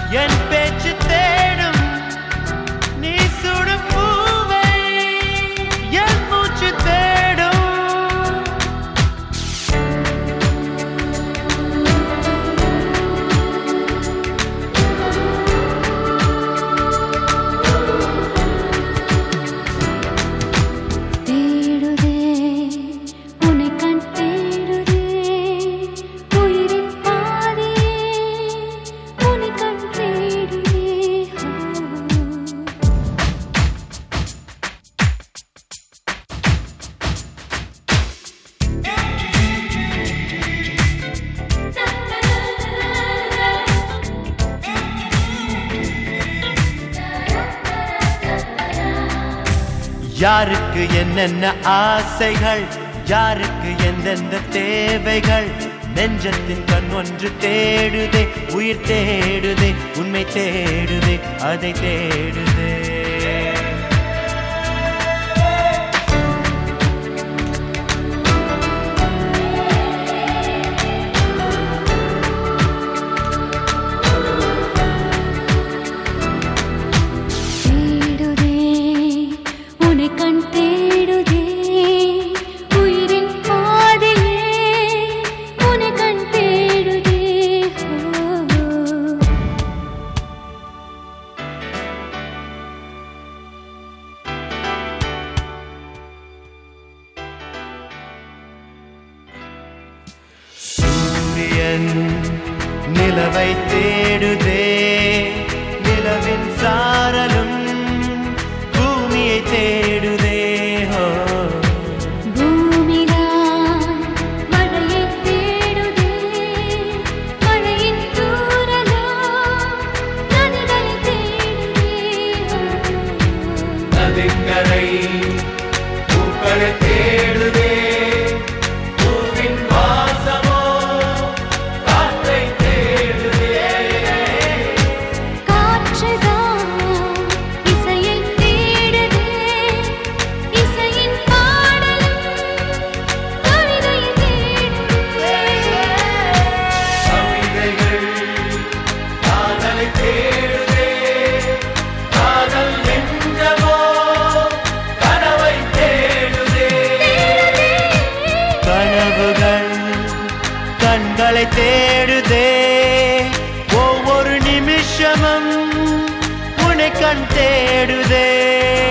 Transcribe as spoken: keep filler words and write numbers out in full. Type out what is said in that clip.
என் பேச்சு தேடும் நீ சுடும் பூவை என் மூச்சு தேடும் யாருக்கு என்னென்ன ஆசைகள் யாருக்கு எந்தெந்த தேவைகள் நெஞ்சத்தின் கண் ஒன்று தேடுதே உயிர் தேடுதே உண்மை தேடுதே அதை தேடுதே நிலவை தேடுதே நிலவின் சாரலும் பூமியை தேடுதே பூமிதான் மழையை தேடுதே மழையின் தூறலோ நதிகளை தேடுதே நதிக்கரை பூக்களை தேடுதே கண்களை தேடுதே ஒவ்வொரு நிமிஷமும் உன்னை கண் தேடுதே